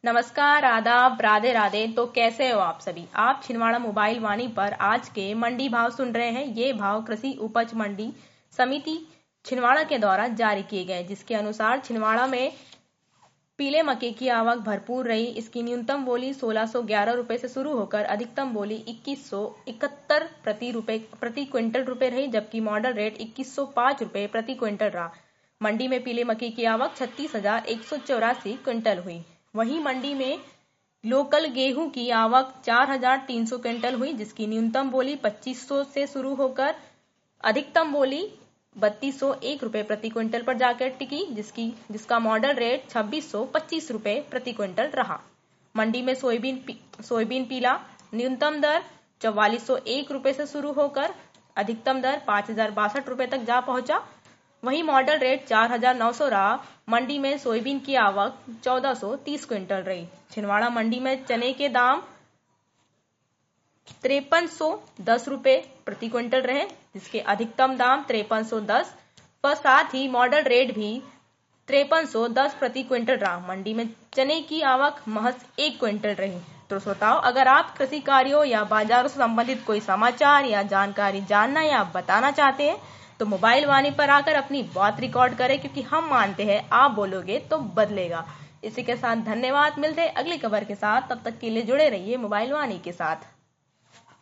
नमस्कार, आदाब, राधे राधे। तो कैसे हो आप सभी। आप छिंदवाड़ा मोबाइल वाणी पर आज के मंडी भाव सुन रहे हैं। ये भाव कृषि उपज मंडी समिति छिंदवाड़ा के द्वारा जारी किए गए, जिसके अनुसार छिंदवाड़ा में पीले मक्के की आवक भरपूर रही। इसकी न्यूनतम बोली 1611 रुपए से शुरू होकर अधिकतम बोली 2171 प्रति क्विंटल रुपए रही, जबकि मॉडल रेट 2105 रुपए प्रति क्विंटल रहा। मंडी में पीले मक्के की आवक 36,184 क्विंटल हुई। वहीं मंडी में लोकल गेहूं की आवक 4,300 क्विंटल हुई, जिसकी न्यूनतम बोली 2500 से शुरू होकर अधिकतम बोली 3201 रुपए प्रति क्विंटल पर जाकर टिकी, जिसका मॉडल रेट 2625 रुपए प्रति क्विंटल रहा। मंडी में सोयाबीन पीला न्यूनतम दर 4401 रुपए से शुरू होकर अधिकतम दर 5062 रुपए तक जा पहुंचा। वहीं मॉडल रेट 4900 रहा। मंडी में सोयाबीन की आवक 1430 क्विंटल रही। छिंदवाड़ा मंडी में चने के दाम 5310 रुपए प्रति क्विंटल रहे, जिसके अधिकतम दाम 5310 पर साथ ही मॉडल रेट भी 5310 प्रति क्विंटल रहा। मंडी में चने की आवक महज 1 क्विंटल रही। तो श्रोताओ, अगर आप कृषि कार्यों या बाजारों से संबंधित कोई समाचार या जानकारी जानना या बताना चाहते हैं तो मोबाइल वाणी पर आकर अपनी बात रिकॉर्ड करें, क्योंकि हम मानते हैं आप बोलोगे तो बदलेगा। इसी के साथ धन्यवाद। मिलते हैं अगली खबर के साथ, तब तक के लिए जुड़े रहिए मोबाइल वाणी के साथ।